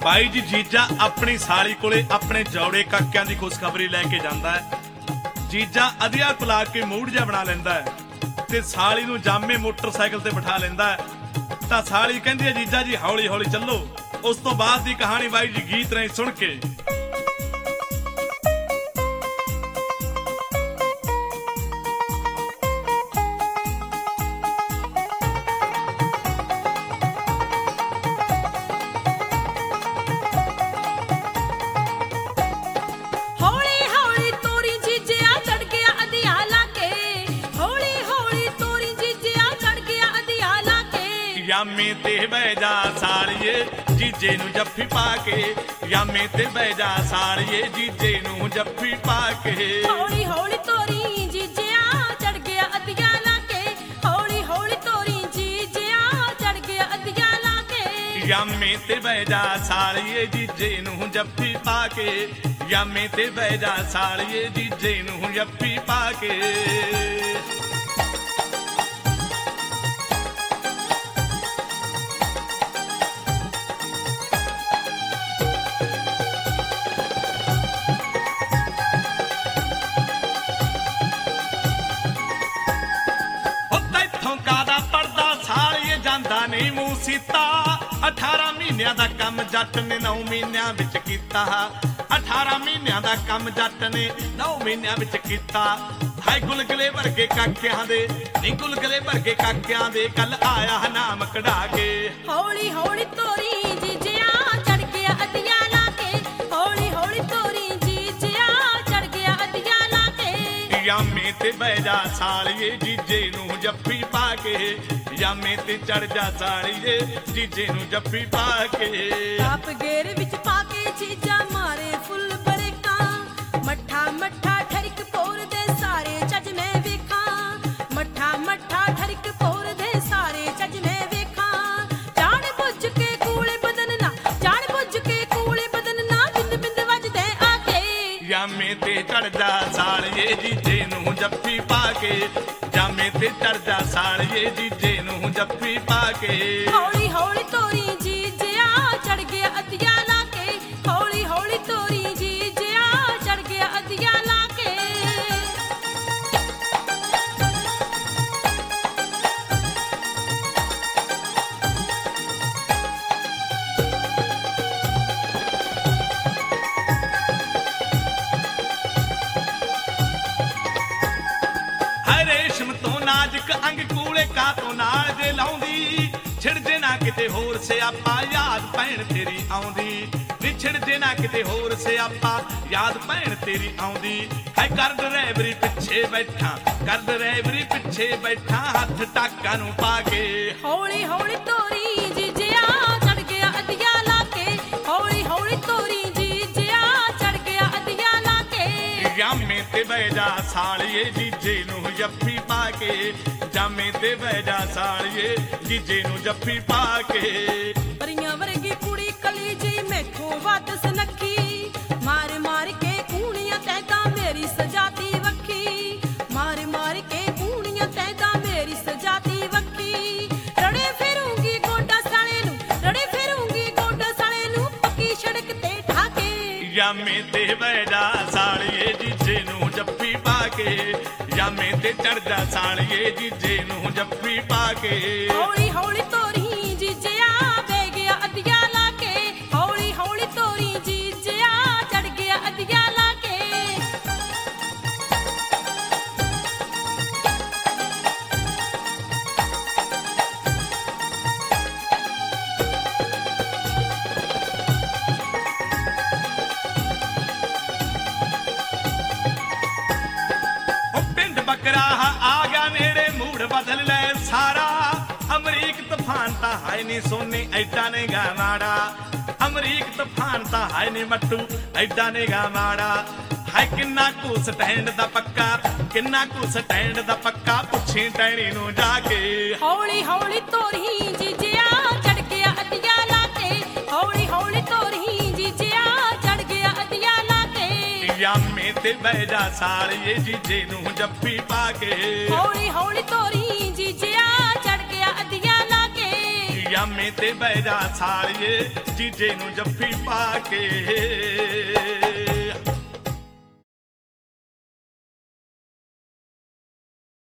ਬਾਈ ਜੀ ਜੀਜਾ ਆਪਣੀ ਸਾਲੀ ਕੋਲੇ ਆਪਣੇ ਜੌੜੇ ਕਾਕਿਆਂ ਦੀ ਖੁਸ਼ਖਬਰੀ ਲੈ ਕੇ ਜਾਂਦਾ ਹੈ। ਜੀਜਾ ਅਧਿਆ ਪਲਾ ਕੇ ਮੂਡ ਜਿਹਾ ਬਣਾ ਲੈਂਦਾ ਹੈ ਤੇ ਸਾਲੀ ਨੂੰ ਜਾਮੇ ਮੋਟਰਸਾਈਕਲ ਤੇ ਬਿਠਾ ਲੈਂਦਾ ਹੈ। ਤਾਂ ਸਾਲੀ ਕਹਿੰਦੀ ਹੈ ਜੀਜਾ ਜੀ ਹੌਲੀ ਹੌਲੀ ਚੱਲੋ। ਉਸ ਤੋਂ ਬਾਅਦ ਦੀ ਕਹਾਣੀ ਬਾਈ ਜੀ ਗੀਤ ਰਾਹੀਂ ਸੁਣ ਕੇ। यामे ते बैजा साड़िए जीजे नू जफ्फी पाके, यामे ते बैजा साड़िए जीजे नू जफ्फी पाके। हौली हौली तोरी जीजिया चढ़ गया अदिया लाके, हौली हौली तोरी जीजिया चढ़ गया अदिया लाके। यामे ते बैजा साड़िए जीजे नू जफ्फी पाके, यामे ते बैजा साड़िए जीजे नू जफ्फी पाके। नहीं मूंह सीता 18 महीनों का कम जट ने 9 महीनों विच कीता। 18 महीनों का कम जट ने 9 महीनों विच कीता। हाय गुलगले वर्गे काकियां दे नी गुलगले वर्गे काकियां दे कल आया नाम कढ़ा के। हौली हौली तोरी जीजिया चढ़ गया अदिया लाके, हौली हौली तोरी जीजिया चढ़ गया अदिया लाके। यामे ते बैजा सालिए जीजे नू जफ्फी पाके, यामे ते चढ़ जा साड़िए जीजे नू जफ्फी पाके। आप गेर विच पाके जीजा मारे फुल बरेका, मठा मठा ठरिक पोर दे सारे चज में वेखा, मठा मठा ठरिक पोर दे सारे चज में वेखा। जान बुझ के कूले बदन ना, जान बुझ के कूले बदन ना बिंद बिंद वजदे आके। यामे ते चढ़ जा साड़िए जीजे नू जफ्फी पाके, यामे ते चढ़ जा साड़िए जीजे नू जफ्फी पाके। हौली हौली तोरी जीजिया चढ़ गया अदिया लाके, हौली हौली तोरी जीजिया चढ़ गया अदिया लाके। नाजुक अंग कूले का तो नाल जे लाउंदी, छिड़ जे ना किते होर सियापा याद भैन तेरी आउंदी। नी छिड़ जे ना किते होर सियापा याद भैन तेरी आउंदी। है कर ड्राइवरी पिछे बैठा, कर ड्राइवरी पिछे बैठा हथ टाका नू पाके। हौली हौली तोरी जीजिया चढ़ गया अदिया लाके, हौली हौली तोरी जीजिया चढ़ गया अदिया लाके। यामे ते बैजा सालिए जीजे नू जफ्फी पाके, जामे ते बैजा सालिए जीजे नू जफ्फी पाके। परियां वर्गी कुड़ी कली जी मैथों वध सनखी, मार मार के कूणियां तैदा मेरी सजाती वखी, मार मार के कूणियां तैदा मेरी सजाती वखी। रड़े फिरूंगी गोडा साले नू, रड़े फिरूंगी गोडा साले नू पक्की सड़क ते ठाके। यामे ते बैजा सालिए जीजे नू जफ्फी पाके, यामे ते चढ़ जा सालिए जीजे नू जफ्फी पाके। हौली हौली तोरी जीजिया बह गया अदिया लाके, हौली हौली तोरी जीजिया चढ़ गया अदिया लाके। पिंड बकरा आ गया नेड़े मूड बदल ले सारा। अमरीक तूफान ता हाय नी सोने ऐडा ने गा माड़ा, अमरीक तूफान ता हाय नी मट्टू ऐडा ने गा माड़ा। हाय किन्ना कू स्टैंड दा पक्का, किन्ना कू स्टैंड दा पक्का पुछी टैणी नू जाके। हौली हौली तोरी जीजिया चढ़ गया अदिया लाके, हौली हौली तोरी जीजिया चढ़ गया अदिया लाके। यामे ते बैजा सालिए जीजे नू जफ्फी पाके, हौली हौली तोरी जीजिया चढ़ गया अदिया लाके। ਪਜਾਮੇ ਤੇ ਬਹਿ ਜਾ ਸਾਲੀਏ ਜੀਜੇ ਨੂੰ ਜੱਫੀ ਪਾ ਕੇ